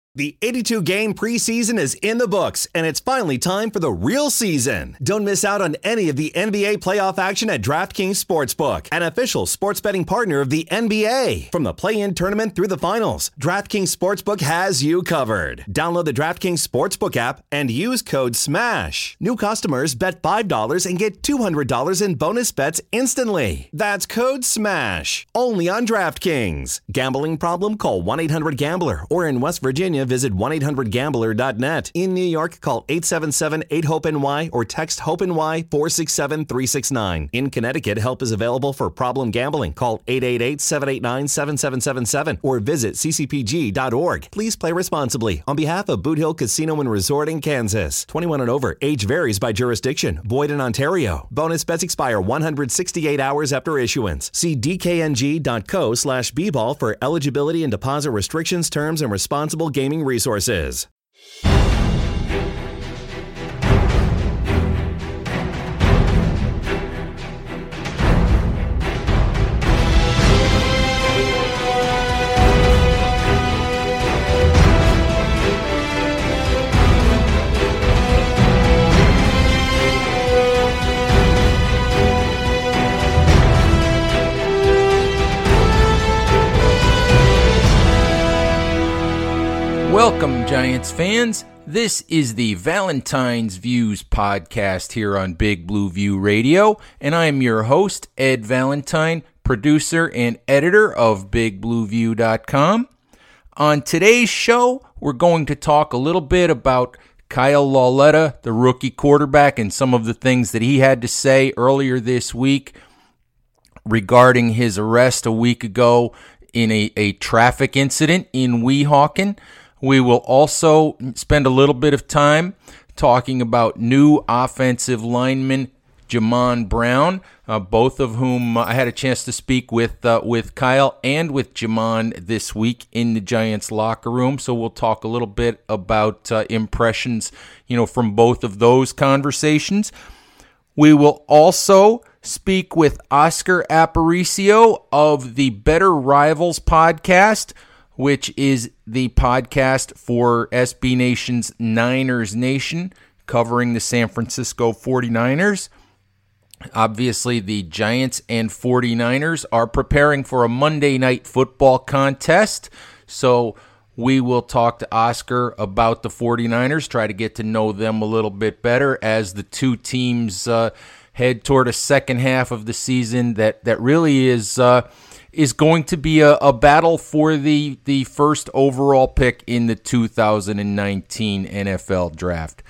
The 82-game preseason is in the books, and it's finally time for the real season. Don't miss out on any of the NBA playoff action at DraftKings Sportsbook, an official sports betting partner of the NBA. From the play-in tournament through the finals, DraftKings Sportsbook has you covered. Download the DraftKings Sportsbook app and use code SMASH. New customers bet $5 and get $200 in bonus bets instantly. That's code SMASH. Only on DraftKings. Gambling problem? Call 1-800-GAMBLER. Or in West Virginia, visit 1-800-GAMBLER.net. In New York, call 877-8-HOPE-NY or text HOPE-NY 467-369. In Connecticut, help is available for problem gambling. Call 888-789-7777 or visit ccpg.org. Please play responsibly. On behalf of Boot Hill Casino and Resort in Kansas. 21 and over. Age varies by jurisdiction. Void in Ontario. Bonus bets expire 168 hours after issuance. See dkng.co/bball for eligibility and deposit restrictions, terms, and responsible gaming resources. Welcome, Giants fans. This is the Valentine's Views podcast here on Big Blue View Radio, and I am your host, Ed Valentine, producer and editor of BigBlueView.com. On today's show, we're going to talk a little bit about Kyle Lauletta, the rookie quarterback, and some of the things that he had to say earlier this week regarding his arrest a week ago in a traffic incident in Weehawken. We will also spend a little bit of time talking about new offensive lineman Jamon Brown, both of whom I had a chance to speak with Kyle and with Jamon this week in the Giants locker room. So we'll talk a little bit about impressions, from both of those conversations. We will also speak with Oscar Aparicio of the Better Rivals podcast, which is the podcast for SB Nation's Niners Nation, covering the San Francisco 49ers. Obviously, the Giants and 49ers are preparing for a Monday Night Football contest, so we will talk to Oscar about the 49ers, try to get to know them a little bit better as the two teams head toward a second half of the season that really is going to be a battle for the first overall pick in the 2019 NFL Draft.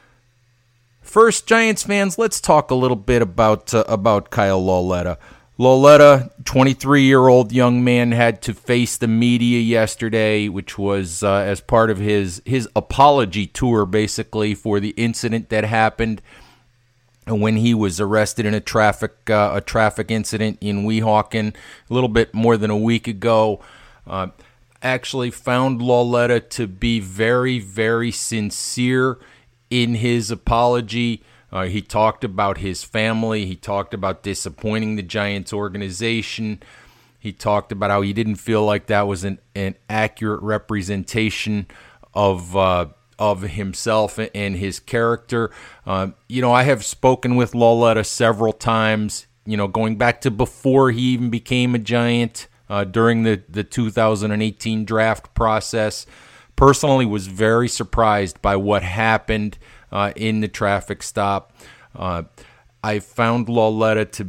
First, Giants fans, let's talk a little bit about Kyle Lauletta. Lauletta, 23-year-old young man, had to face the media yesterday, which was as part of his apology tour, basically, for the incident that happened when he was arrested in a traffic incident in Weehawken a little bit more than a week ago. Actually found Lauletta to be very, very sincere in his apology. He talked about his family. He talked about disappointing the Giants organization. He talked about how he didn't feel like that was an accurate representation of himself and his character. I have spoken with Lauletta several times, going back to before he even became a Giant, during the 2018 draft process. Personally was very surprised by what happened in the traffic stop. I found Lauletta to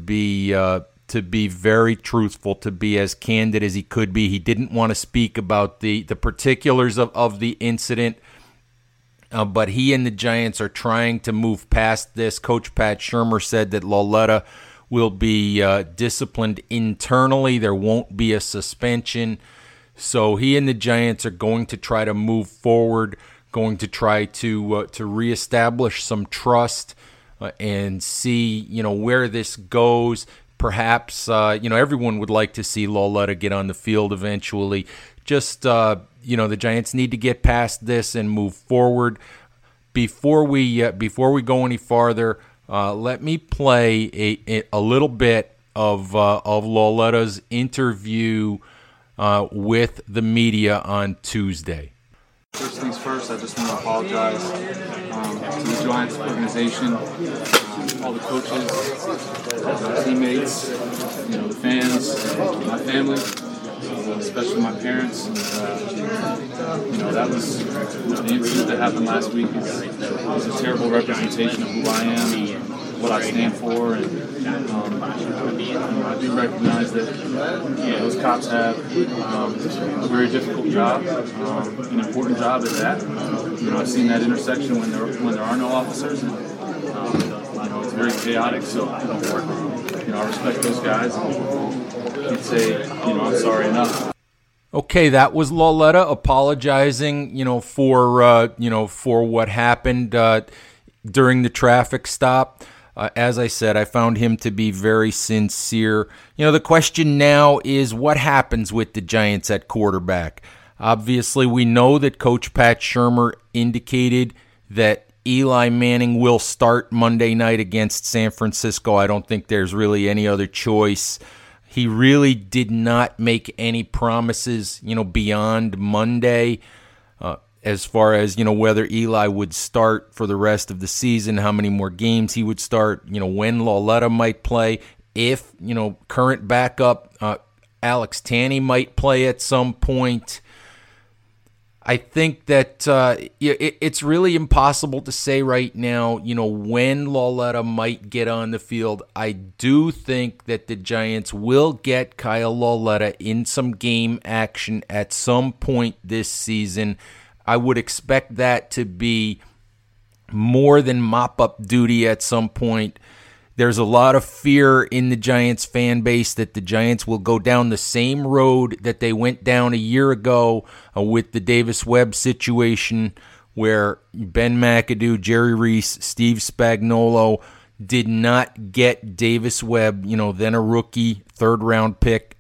be very truthful, to be as candid as he could be. He didn't want to speak about the particulars of the incident, but he and the Giants are trying to move past this. Coach Pat Shurmur said that Lauletta will be disciplined internally. There won't be a suspension. So he and the Giants are going to try to move forward, going to try to reestablish some trust and see, where this goes. Perhaps, everyone would like to see Lauletta get on the field eventually. Just, the Giants need to get past this and move forward. Before we go any farther, let me play a little bit of Lauletta's interview with the media on Tuesday. First things first, I just want to apologize to the Giants organization, all the coaches, my teammates, the fans, my family, especially my parents. That was the incident that happened last week is a terrible representation of who I am, what I stand for, and I do recognize that those cops have a very difficult job, an important job at that. I've seen that intersection when there are no officers, and it's very chaotic. So I respect those guys and can't say I'm sorry enough. Okay, that was Lauletta apologizing, for what happened during the traffic stop. As I said, I found him to be very sincere. The question now is what happens with the Giants at quarterback? Obviously, we know that Coach Pat Shurmur indicated that Eli Manning will start Monday night against San Francisco. I don't think there's really any other choice. He really did not make any promises, beyond Monday. As far as, whether Eli would start for the rest of the season, how many more games he would start, when Lauletta might play, if, current backup Alex Tanney might play at some point. I think that it's really impossible to say right now, when Lauletta might get on the field. I do think that the Giants will get Kyle Lauletta in some game action at some point this season. I would expect that to be more than mop-up duty at some point. There's a lot of fear in the Giants fan base that the Giants will go down the same road that they went down a year ago with the Davis Webb situation, where Ben McAdoo, Jerry Reese, Steve Spagnuolo did not get Davis Webb, then a rookie third-round pick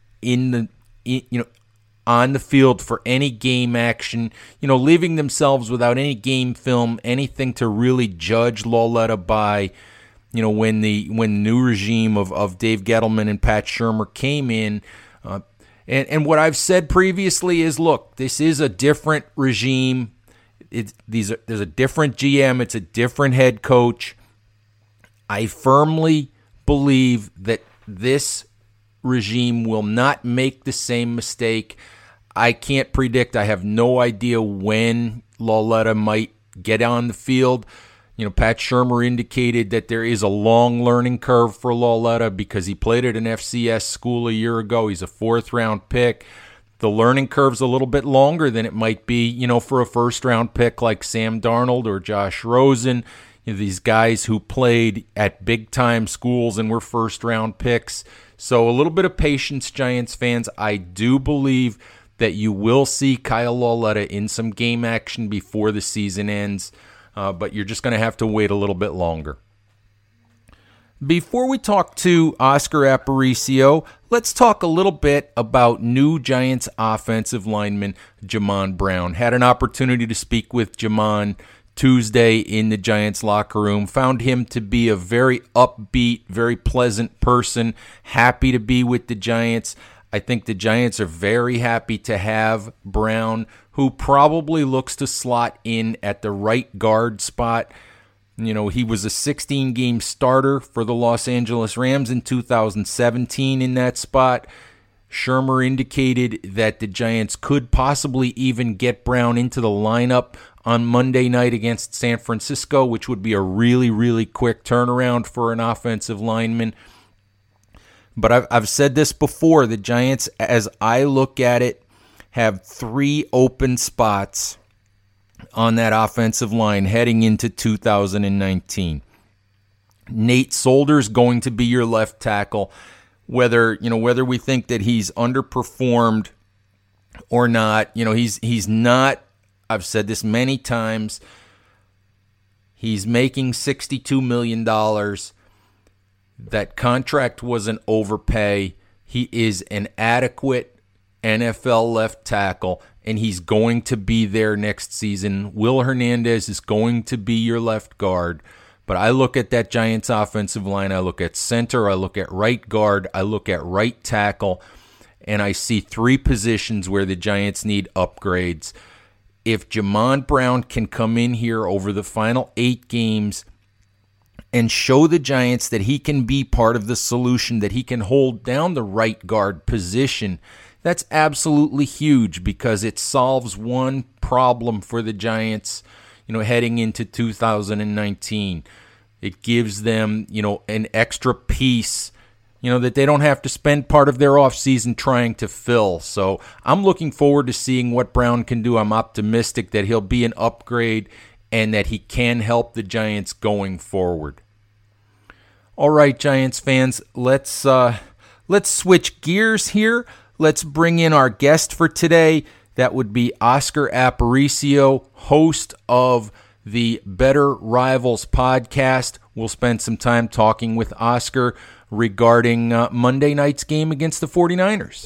on the field for any game action, leaving themselves without any game film, anything to really judge Lauletta by, when the new regime of Dave Gettleman and Pat Shurmur came in. And what I've said previously is, look, this is a different regime. There's a different GM. It's a different head coach. I firmly believe that this regime will not make the same mistake. I can't predict. I have no idea when Lauletta might get on the field. Pat Shurmur indicated that there is a long learning curve for Lauletta because he played at an FCS school a year ago. He's a fourth-round pick. The learning curve's a little bit longer than it might be, for a first-round pick like Sam Darnold or Josh Rosen. These guys who played at big-time schools and were first-round picks. So a little bit of patience, Giants fans. I do believe that you will see Kyle Lauletta in some game action before the season ends, but you're just going to have to wait a little bit longer. Before we talk to Oscar Aparicio, let's talk a little bit about new Giants offensive lineman Jamon Brown. Had an opportunity to speak with Jamon Tuesday in the Giants locker room. Found him to be a very upbeat, very pleasant person, happy to be with the Giants. I think the Giants are very happy to have Brown, who probably looks to slot in at the right guard spot. He was a 16-game starter for the Los Angeles Rams in 2017 in that spot. Shurmur indicated that the Giants could possibly even get Brown into the lineup on Monday night against San Francisco, which would be a really, really quick turnaround for an offensive lineman. But I've said this before, the Giants, as I look at it, have 3 open spots on that offensive line heading into 2019. Nate Solder's going to be your left tackle. Whether we think that he's underperformed or not, he's not. I've said this many times. He's making $62 million. That contract was an overpay. He is an adequate NFL left tackle, and he's going to be there next season. Will Hernandez is going to be your left guard. But I look at that Giants offensive line, I look at center, I look at right guard, I look at right tackle, and I see 3 positions where the Giants need upgrades. if Jamon Brown can come in here over the final 8 games and show the Giants that he can be part of the solution, that he can hold down the right guard position, that's absolutely huge because it solves one problem for the Giants, heading into 2019. It gives them, an extra piece, that they don't have to spend part of their offseason trying to fill. So I'm looking forward to seeing what Brown can do. I'm optimistic that he'll be an upgrade and that he can help the Giants going forward. All right, Giants fans, let's switch gears here. Let's bring in our guest for today. That would be Oscar Aparicio, host of the Better Rivals podcast. We'll spend some time talking with Oscar regarding Monday night's game against the 49ers.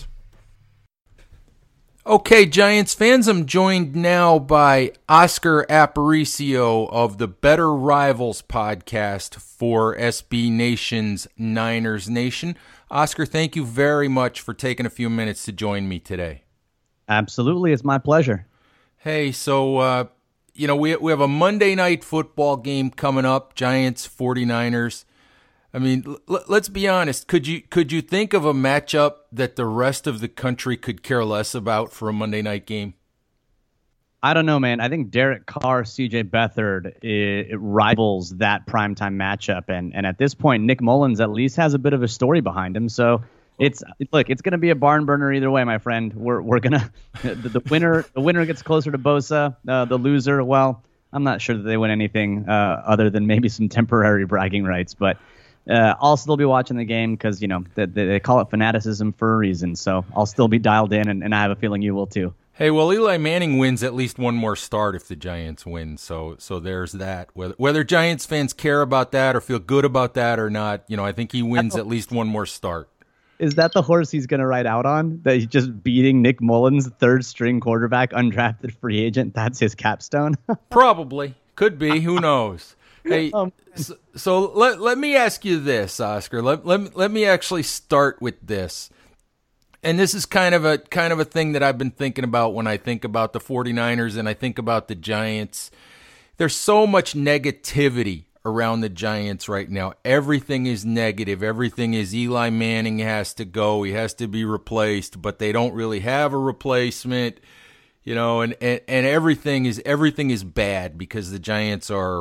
Okay, Giants fans, I'm joined now by Oscar Aparicio of the Better Rivals podcast for SB Nation's Niners Nation. Oscar, thank you very much for taking a few minutes to join me today. Absolutely, it's my pleasure. Hey, so, we have a Monday night football game coming up, Giants 49ers. I mean, let's be honest. Could you think of a matchup that the rest of the country could care less about for a Monday night game? I don't know, man. I think Derek Carr, C.J. Beathard, it rivals that primetime matchup, and at this point, Nick Mullins at least has a bit of a story behind him. So it's gonna be a barn burner either way, my friend. We're gonna the winner gets closer to Bosa. The loser, well, I'm not sure that they win anything other than maybe some temporary bragging rights, but. I'll still be watching the game because, they call it fanaticism for a reason. So I'll still be dialed in, and I have a feeling you will too. Hey, well, Eli Manning wins at least one more start if the Giants win. So there's that. Whether Giants fans care about that or feel good about that or not, I think he wins at least one more start. Is that the horse he's going to ride out on? That he's just beating Nick Mullins, third-string quarterback, undrafted free agent? That's his capstone? Probably. Could be. Who knows? Hey, so let me ask you this, Oscar. Let me actually start with this. And this is kind of a thing that I've been thinking about when I think about the 49ers and I think about the Giants. There's so much negativity around the Giants right now. Everything is negative. Everything is Eli Manning has to go. He has to be replaced, but they don't really have a replacement. And everything is bad because the Giants are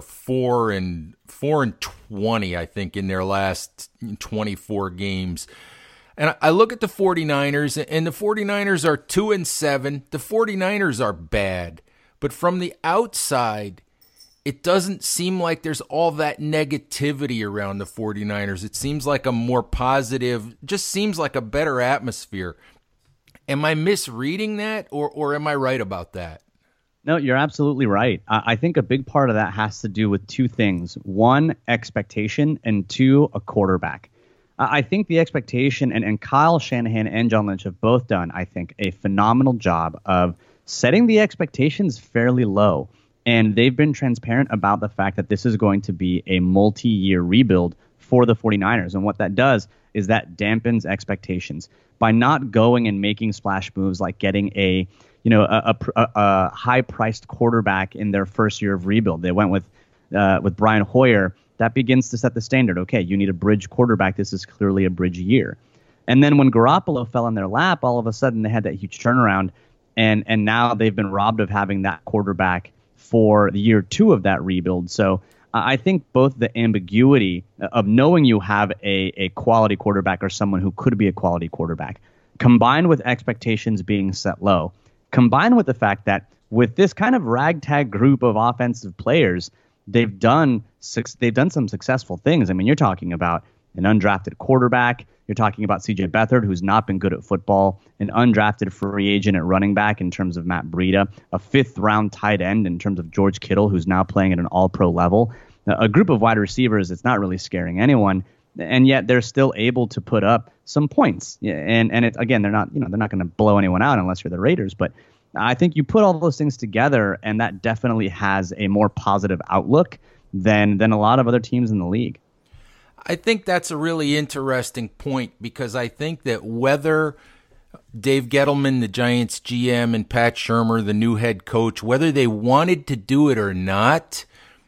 4-20, I think, in their last 24 games. And I look at the 49ers, and the 49ers are 2-7. The 49ers are bad. But from the outside, it doesn't seem like there's all that negativity around the 49ers. It seems like a more positive, just seems like a better atmosphere. Am I misreading that, or am I right about that? No, you're absolutely right. I think a big part of that has to do with two things. One, expectation, and two, a quarterback. I think the expectation, and Kyle Shanahan and John Lynch have both done, I think, a phenomenal job of setting the expectations fairly low. And they've been transparent about the fact that this is going to be a multi-year rebuild for the 49ers. And what that does is that dampens expectations. By not going and making splash moves like getting a high-priced quarterback in their first year of rebuild. They went with Brian Hoyer. That begins to set the standard. Okay, you need a bridge quarterback. This is clearly a bridge year. And then when Garoppolo fell in their lap, all of a sudden they had that huge turnaround, and now they've been robbed of having that quarterback for the year 2 of that rebuild. So I think both the ambiguity of knowing you have a quality quarterback or someone who could be a quality quarterback, combined with expectations being set low, combined with the fact that with this kind of ragtag group of offensive players, they've done some successful things. I mean, you're talking about an undrafted quarterback. You're talking about C.J. Beathard, who's not been good at football, an undrafted free agent at running back in terms of Matt Breida, a 5th-round tight end in terms of George Kittle, who's now playing at an all-pro level, a group of wide receivers that's not really scaring anyone, and yet they're still able to put up some points. And it's, again, they're not going to blow anyone out unless you're the Raiders, but I think you put all those things together, and that definitely has a more positive outlook than a lot of other teams in the league. I think that's a really interesting point because I think that whether Dave Gettleman, the Giants GM, and Pat Shurmur, the new head coach, whether they wanted to do it or not,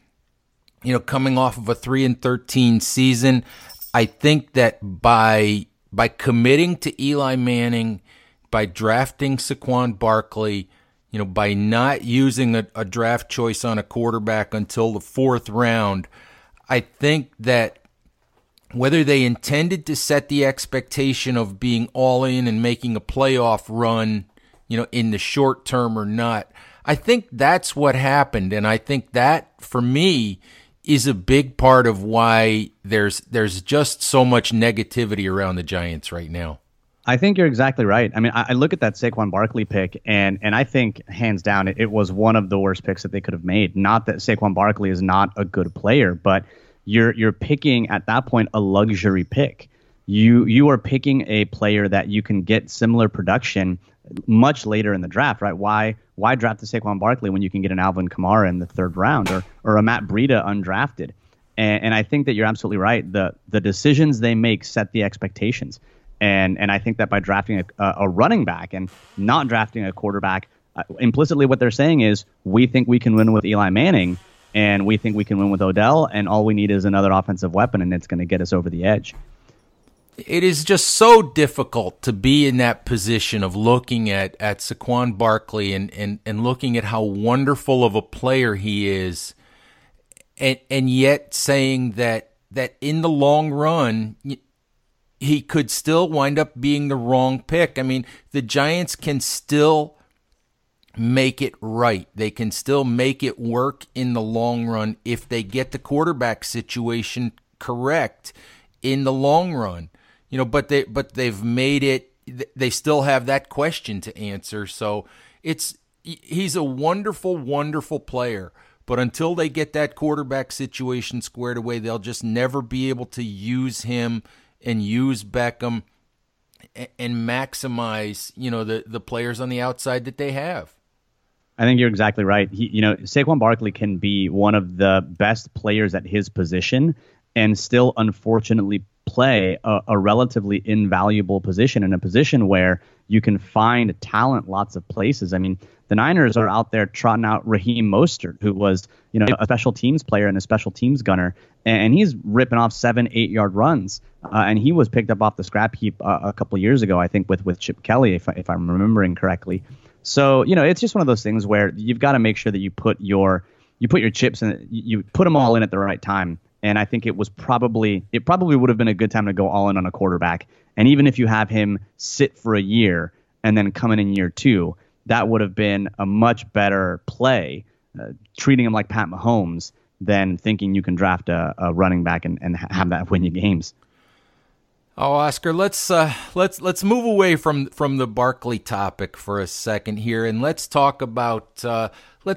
coming off of a 3-13 season, I think that by committing to Eli Manning, by drafting Saquon Barkley, by not using a draft choice on a quarterback until the 4th round, I think that whether they intended to set the expectation of being all in and making a playoff run, in the short term or not, I think that's what happened. And I think that, for me, is a big part of why there's just so much negativity around the Giants right now. I think you're exactly right. I mean, I look at that Saquon Barkley pick, and I think, hands down, it was one of the worst picks that they could have made. Not that Saquon Barkley is not a good player, but you're picking, at that point, a luxury pick. You are picking a player that you can get similar production much later in the draft, right? Why draft the Saquon Barkley when you can get an Alvin Kamara in the 3rd round or a Matt Breida undrafted? And I think that you're absolutely right. The decisions they make set the expectations. And I think that by drafting a running back and not drafting a quarterback, implicitly what they're saying is, we think we can win with Eli Manning, and we think we can win with Odell, and all we need is another offensive weapon, and it's going to get us over the edge. It is just so difficult to be in that position of looking at Saquon Barkley and looking at how wonderful of a player he is, and yet saying that in the long run he could still wind up being the wrong pick. I mean, the Giants can still make it right. They can still make it work in the long run if they get the quarterback situation correct in the long run. But they've made it. They still have that question to answer. So he's a wonderful, wonderful player. But until they get that quarterback situation squared away, they'll just never be able to use him and use Beckham and maximize, the players on the outside that they have. I think you're exactly right. Saquon Barkley can be one of the best players at his position and still, unfortunately, play a relatively invaluable position, in a position where you can find talent lots of places. I mean, the Niners are out there trotting out Raheem Mostert, who was, a special teams player and a special teams gunner, and he's ripping off 7-8 yard runs. And he was picked up off the scrap heap a couple of years ago, I think, with Chip Kelly, if I'm remembering correctly. So, it's just one of those things where you've got to make sure that you put your chips in, you put them all in at the right time. And I think it probably would have been a good time to go all in on a quarterback. And even if you have him sit for a year and then come in year 2, that would have been a much better play, treating him like Pat Mahomes, than thinking you can draft a running back and have that win you games. Oh, Oscar, let's move away from the Barkley topic for a second here, and let's talk about the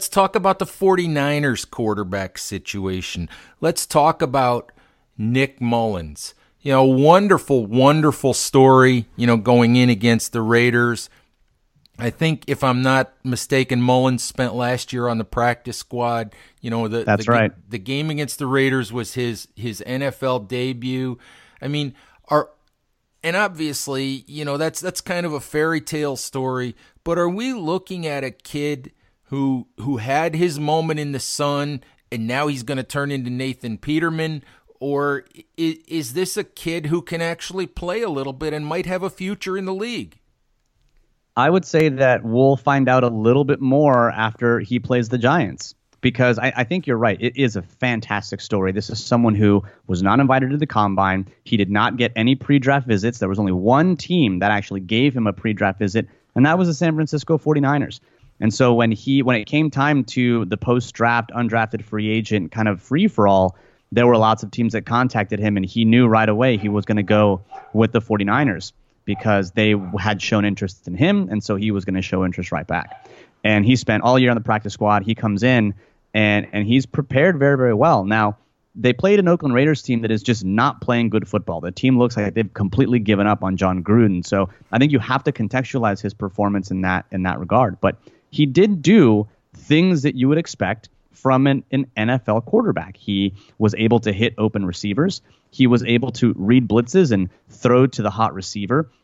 49ers quarterback situation. Let's talk about Nick Mullins. Wonderful, wonderful story, going in against the Raiders. I think, if I'm not mistaken, Mullins spent last year on the practice squad. That's right. The game against the Raiders was his NFL debut. I mean, and obviously, that's kind of a fairy tale story, but are we looking at a kid who had his moment in the sun and now he's going to turn into Nathan Peterman? Or is this a kid who can actually play a little bit and might have a future in the league? I would say that we'll find out a little bit more after he plays the Giants, because I think you're right. It is a fantastic story. This is someone who was not invited to the Combine. He did not get any pre-draft visits. There was only one team that actually gave him a pre-draft visit, and that was the San Francisco 49ers. And so when it came time to the post-draft, undrafted free agent kind of free-for-all, there were lots of teams that contacted him, and he knew right away he was going to go with the 49ers because they had shown interest in him, and so he was going to show interest right back. And he spent all year on the practice squad. He comes in, and he's prepared very, very well. Now, they played an Oakland Raiders team that is just not playing good football. The team looks like they've completely given up on John Gruden. So I think you have to contextualize his performance in that regard. But he did do things that you would expect from an NFL quarterback. He was able to hit open receivers. He was able to read blitzes and throw to the hot receiver.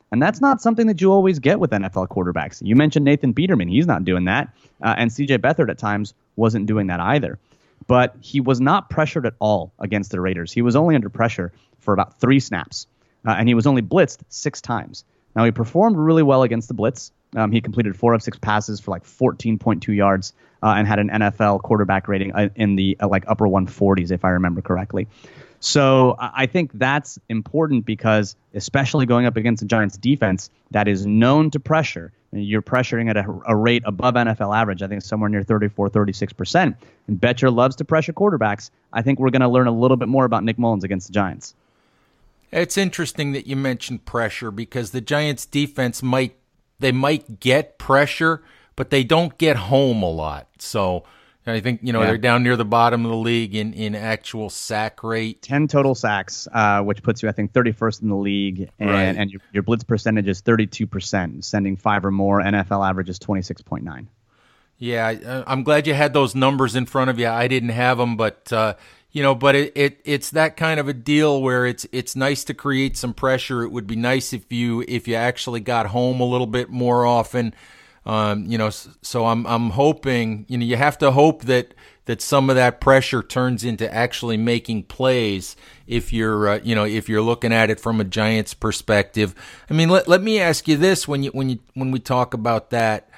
And that's not something that you always get with NFL quarterbacks. You mentioned Nathan Peterman. He's not doing that. And C.J. Beathard at times wasn't doing that either. But he was not pressured at all against the Raiders. He was only under pressure for about 3 snaps. And he was only blitzed 6 times. Now, he performed really well against the blitz. He completed 4 of 6 passes for like 14.2 yards and had an NFL quarterback rating in the like upper 140s, if I remember correctly. So I think that's important because, especially going up against the Giants defense that is known to pressure, you're pressuring at a rate above NFL average. I think somewhere near 34, 36%. And Betcher loves to pressure quarterbacks. I think we're going to learn a little bit more about Nick Mullins against the Giants. It's interesting that you mentioned pressure because the Giants defense might get pressure, but they don't get home a lot. So I think, they're down near the bottom of the league in actual sack rate. 10 total sacks, which puts you, I think, 31st in the league. And your blitz percentage is 32%, sending 5 or more. NFL average is 26.9. Yeah, I'm glad you had those numbers in front of you. I didn't have them, but it's that kind of a deal where it's nice to create some pressure. It would be nice if you actually got home a little bit more often. So I'm hoping, you have to hope that some of that pressure turns into actually making plays if you're looking at it from a Giants perspective. I mean, let me ask you this when we talk about that.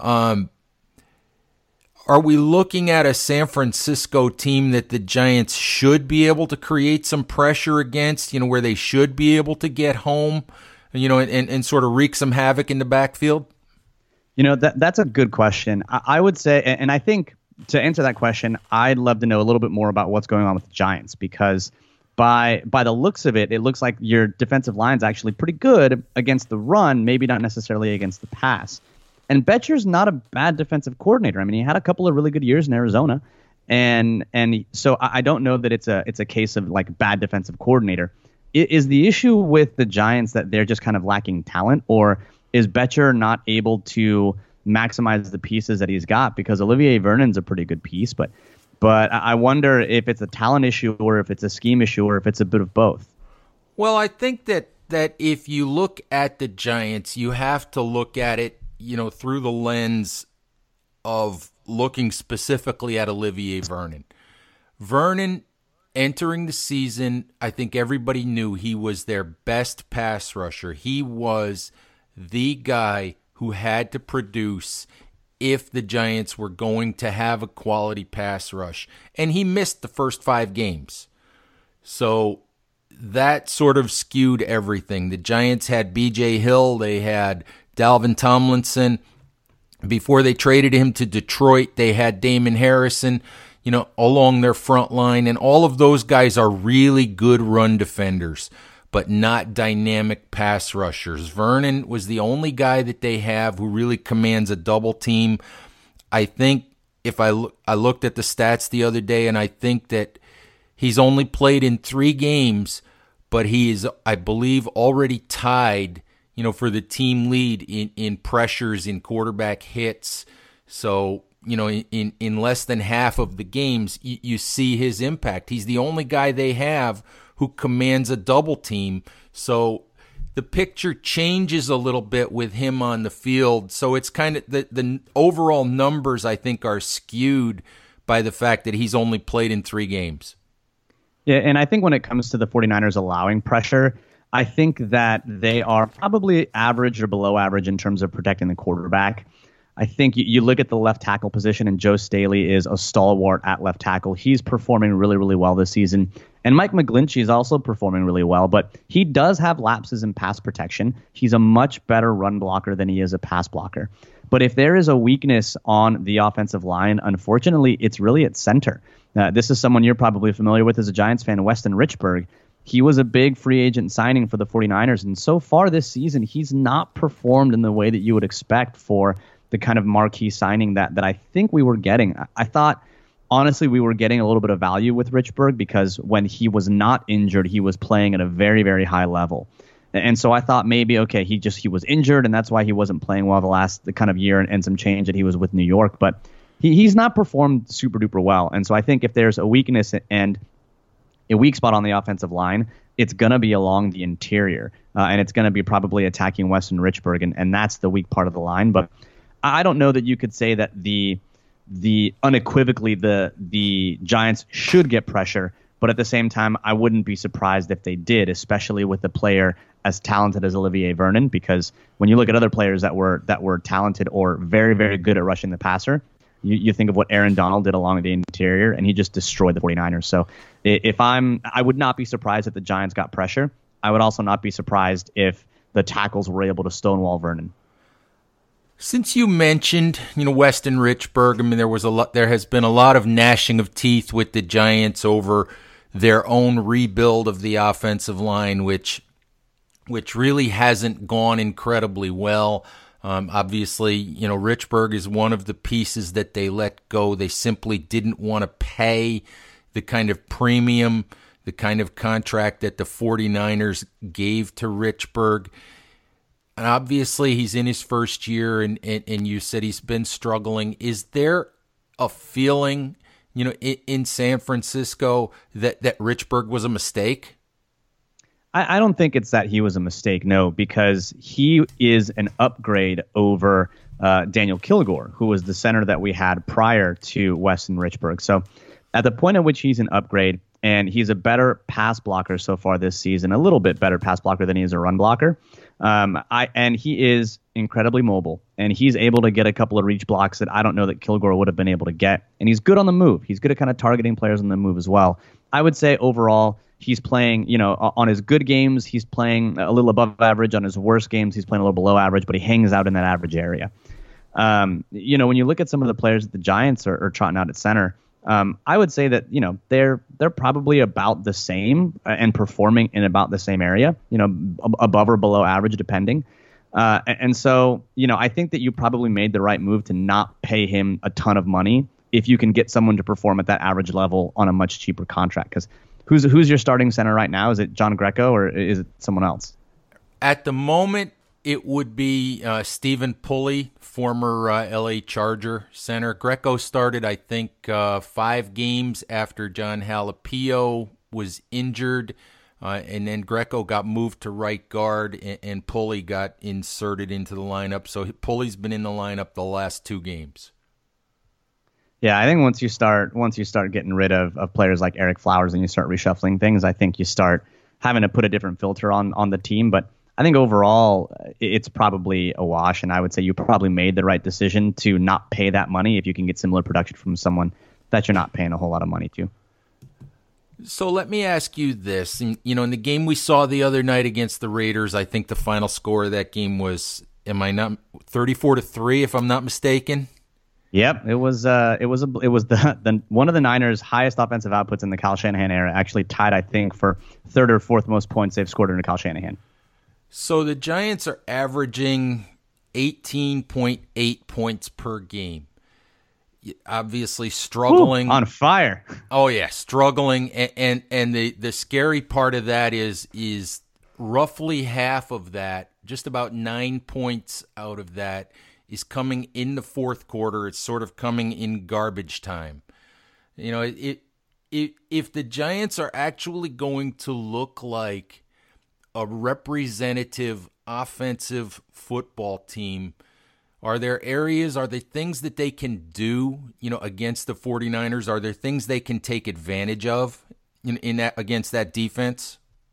Are we looking at a San Francisco team that the Giants should be able to create some pressure against, where they should be able to get home, and sort of wreak some havoc in the backfield? That's a good question. I would say, and I think to answer that question, I'd love to know a little bit more about what's going on with the Giants, because by the looks of it, it looks like your defensive line's actually pretty good against the run, maybe not necessarily against the pass. And Betcher's not a bad defensive coordinator. I mean, he had a couple of really good years in Arizona, and so I don't know that it's a case of like bad defensive coordinator. Is the issue with the Giants that they're just kind of lacking talent, or is Betcher not able to maximize the pieces that he's got? Because Olivier Vernon's a pretty good piece, but I wonder if it's a talent issue or if it's a scheme issue or if it's a bit of both. Well, I think that if you look at the Giants, you have to look at it, through the lens of looking specifically at Olivier Vernon. Vernon, entering the season, I think everybody knew he was their best pass rusher. He was the guy who had to produce if the Giants were going to have a quality pass rush. And he missed the first 5 games. So that sort of skewed everything. The Giants had B.J. Hill. They had Dalvin Tomlinson. Before they traded him to Detroit, they had Damon Harrison, along their front line. And all of those guys are really good run defenders, but not dynamic pass rushers. Vernon was the only guy that they have who really commands a double team. I think if I looked at the stats the other day, and I think that he's only played in 3 games, but he is, I believe, already tied, for the team lead in pressures, in quarterback hits. So, in less than half of the games, you see his impact. He's the only guy they have who commands a double team. So the picture changes a little bit with him on the field. So it's kind of the overall numbers, I think, are skewed by the fact that he's only played in 3 games. Yeah, and I think when it comes to the 49ers allowing pressure, I think that they are probably average or below average in terms of protecting the quarterback. I think you look at the left tackle position, and Joe Staley is a stalwart at left tackle. He's performing really, really well this season. And Mike McGlinchey is also performing really well, but he does have lapses in pass protection. He's a much better run blocker than he is a pass blocker. But if there is a weakness on the offensive line, unfortunately, it's really at center. This is someone you're probably familiar with as a Giants fan, Weston Richburg. He was a big free agent signing for the 49ers, and so far this season, he's not performed in the way that you would expect for the kind of marquee signing that I think we were getting. I thought, honestly, we were getting a little bit of value with Richburg because when he was not injured, he was playing at a very, very high level. And so I thought maybe, okay, he was injured, and that's why he wasn't playing well the kind of year and some change that he was with New York. But he's not performed super duper well. And so I think if there's a weakness and a weak spot on the offensive line, it's going to be along the interior, and it's going to be probably attacking Weston Richburg, and that's the weak part of the line. But I don't know that you could say that the unequivocally the Giants should get pressure, but at the same time, I wouldn't be surprised if they did, especially with a player as talented as Olivier Vernon, because when you look at other players that were talented or very, very good at rushing the passer, you think of what Aaron Donald did along the interior, and he just destroyed the 49ers. So I would not be surprised if the Giants got pressure. I would also not be surprised if the tackles were able to stonewall Vernon. Since you mentioned, Weston Richburg, I mean, there has been a lot of gnashing of teeth with the Giants over their own rebuild of the offensive line, which really hasn't gone incredibly well. Obviously, Richburg is one of the pieces that they let go. They simply didn't want to pay the kind of premium, the kind of contract that the 49ers gave to Richburg. And obviously, he's in his first year, and you said he's been struggling. Is there a feeling, in San Francisco that Richburg was a mistake? I don't think it's that he was a mistake, no, because he is an upgrade over Daniel Kilgore, who was the center that we had prior to Weston Richburg. So at the point at which he's an upgrade, and he's a better pass blocker so far this season, a little bit better pass blocker than he is a run blocker. And he is incredibly mobile, and he's able to get a couple of reach blocks that I don't know that Kilgore would have been able to get. And he's good on the move. He's good at kind of targeting players on the move as well. I would say overall, he's playing, on his good games, he's playing a little above average. On his worst games, he's playing a little below average, but he hangs out in that average area. When you look at some of the players that the Giants are trotting out at center, I would say that, they're probably about the same and performing in about the same area, above or below average, depending. And so, I think that you probably made the right move to not pay him a ton of money if you can get someone to perform at that average level on a much cheaper contract. Because who's your starting center right now? Is it John Greco or is it someone else? At the moment, it would be Stephen Pulley, former L.A. Charger center. Greco started, I think, 5 games after John Halapio was injured, and then Greco got moved to right guard, and Pulley got inserted into the lineup. So Pulley's been in the lineup the last 2 games. Yeah, I think once you start getting rid of players like Eric Flowers and you start reshuffling things, I think you start having to put a different filter on the team. But I think overall, it's probably a wash, and I would say you probably made the right decision to not pay that money if you can get similar production from someone that you're not paying a whole lot of money to. So let me ask you this. In the game we saw the other night against the Raiders, I think the final score of that game was, 34-3, if I'm not mistaken? Yep, it was the one of the Niners' highest offensive outputs in the Kyle Shanahan era, actually tied, I think, for 3rd or 4th most points they've scored under Kyle Shanahan. So the Giants are averaging 18.8 points per game. Obviously struggling. Ooh, on fire. Oh yeah, struggling, and the scary part of that is roughly half of that, just about 9 points out of that, is coming in the fourth quarter. It's sort of coming in garbage time. If the Giants are actually going to look like a representative offensive football team, are there things that they can do, against the 49ers? Are there things they can take advantage of against that defense?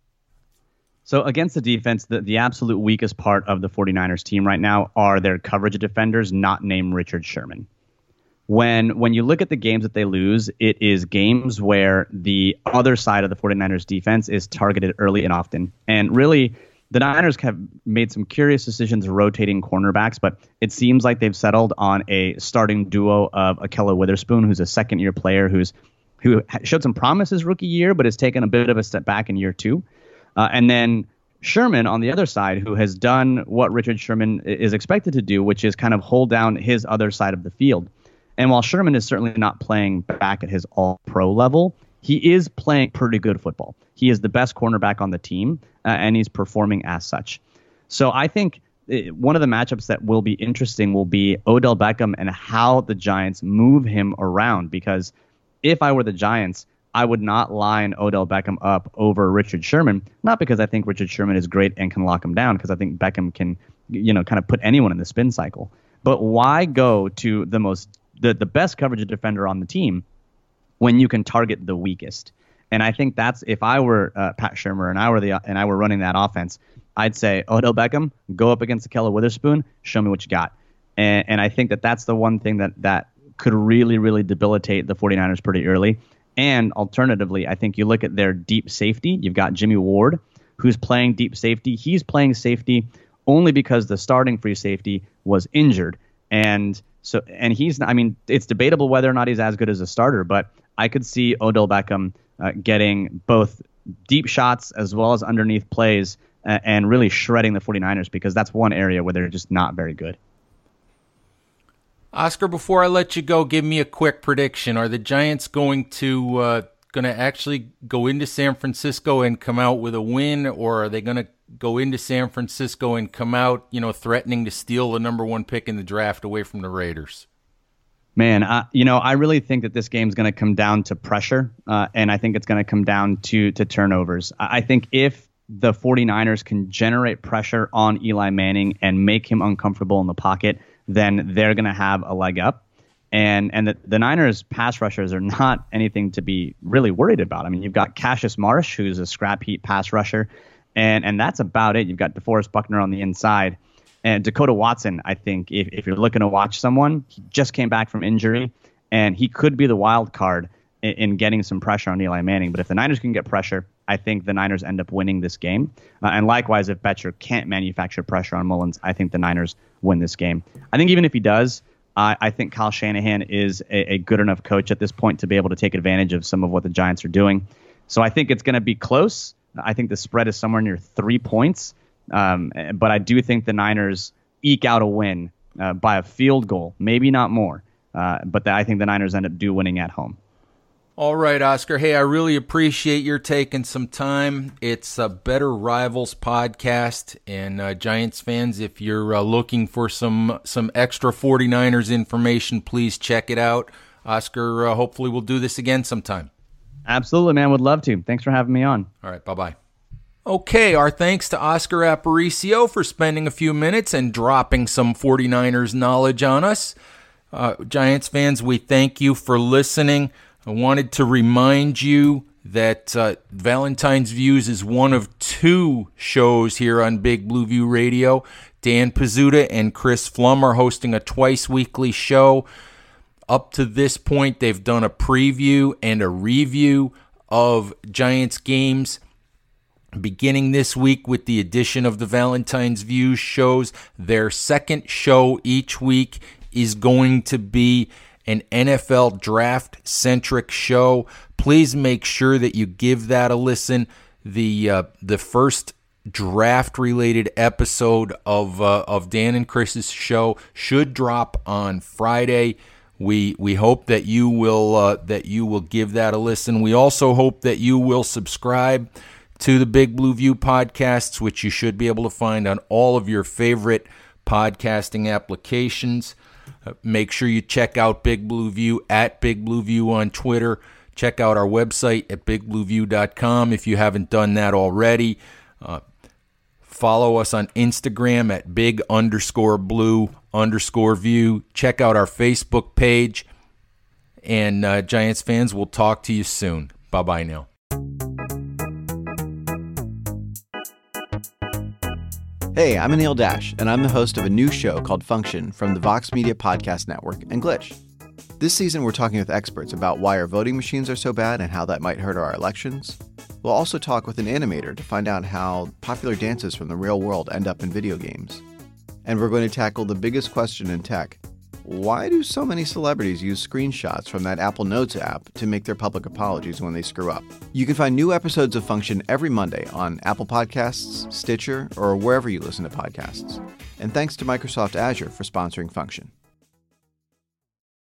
So against the defense, the absolute weakest part of the 49ers team right now are their coverage defenders, not named Richard Sherman. When you look at the games that they lose, it is games where the other side of the 49ers defense is targeted early and often. And really, the Niners have made some curious decisions rotating cornerbacks, but it seems like they've settled on a starting duo of Ahkello Witherspoon, who's a second-year player who showed some promise his rookie year, but has taken a bit of a step back in year 2. And then Sherman on the other side, who has done what Richard Sherman is expected to do, which is kind of hold down his other side of the field. And while Sherman is certainly not playing back at his all-pro level, he is playing pretty good football. He is the best cornerback on the team, and he's performing as such. So I think one of the matchups that will be interesting will be Odell Beckham and how the Giants move him around, because if I were the Giants, I would not line Odell Beckham up over Richard Sherman, not because I think Richard Sherman is great and can lock him down, because I think Beckham can, kind of put anyone in the spin cycle. But why go to the best coverage defender on the team when you can target the weakest? And I think that's, if I were Pat Shurmur and I were running that offense, I'd say, Odell Beckham, go up against Ahkello Witherspoon, show me what you got. And I think that's the one thing that could really, really debilitate the 49ers pretty early. And alternatively, I think you look at their deep safety. You've got Jimmy Ward, who's playing deep safety. He's playing safety only because the starting free safety was injured. And he's not, it's debatable whether or not he's as good as a starter, but I could see Odell Beckham getting both deep shots as well as underneath plays and really shredding the 49ers, because that's one area where they're just not very good. Oscar, before I let you go, give me a quick prediction. Are the Giants going to actually go into San Francisco and come out with a win, or are they going to go into San Francisco and come out, threatening to steal the number 1 pick in the draft away from the Raiders? Man, I really think that this game's going to come down to pressure, and I think it's going to come down to turnovers. I think if the 49ers can generate pressure on Eli Manning and make him uncomfortable in the pocket, then they're going to have a leg up. And the Niners pass rushers are not anything to be really worried about. You've got Cassius Marsh, who's a scrap heap pass rusher, and that's about it. You've got DeForest Buckner on the inside. And Dakota Watson, I think, if you're looking to watch someone, he just came back from injury, and he could be the wild card in getting some pressure on Eli Manning. But if the Niners can get pressure, I think the Niners end up winning this game. And likewise, if Betcher can't manufacture pressure on Mullins, I think the Niners win this game. I think even if he does, I think Kyle Shanahan is a good enough coach at this point to be able to take advantage of some of what the Giants are doing. So I think it's going to be close. I think the spread is somewhere near 3 points. But I do think the Niners eke out a win by a field goal, maybe not more. But I think the Niners end up winning at home. All right, Oscar. Hey, I really appreciate your taking some time. It's a Better Rivals podcast, and Giants fans, if you're looking for some extra 49ers information, please check it out. Oscar, hopefully we'll do this again sometime. Absolutely, man. Would love to. Thanks for having me on. All right, bye-bye. Okay, our thanks to Oscar Aparicio for spending a few minutes and dropping some 49ers knowledge on us. Giants fans, we thank you for listening. I wanted to remind you that Valentine's Views is one of 2 shows here on Big Blue View Radio. Dan Pizzuta and Chris Flum are hosting a twice-weekly show. Up to this point, they've done a preview and a review of Giants games. Beginning this week with the addition of the Valentine's Views shows, their second show each week is going to be an NFL draft-centric show. Please make sure that you give that a listen. The first draft-related episode of Dan and Chris's show should drop on Friday. We hope that you will give that a listen. We also hope that you will subscribe to the Big Blue View podcasts, which you should be able to find on all of your favorite podcasting applications. Make sure you check out Big Blue View at Big Blue View on Twitter. Check out our website at bigblueview.com if you haven't done that already. Follow us on Instagram at big_blue_view. Check out our Facebook page. And Giants fans, we'll talk to you soon. Bye-bye now. Hey, I'm Anil Dash, and I'm the host of a new show called Function from the Vox Media Podcast Network and Glitch. This season, we're talking with experts about why our voting machines are so bad and how that might hurt our elections. We'll also talk with an animator to find out how popular dances from the real world end up in video games. And we're going to tackle the biggest question in tech. Why do so many celebrities use screenshots from that Apple Notes app to make their public apologies when they screw up? You can find new episodes of Function every Monday on Apple Podcasts, Stitcher, or wherever you listen to podcasts. And thanks to Microsoft Azure for sponsoring Function.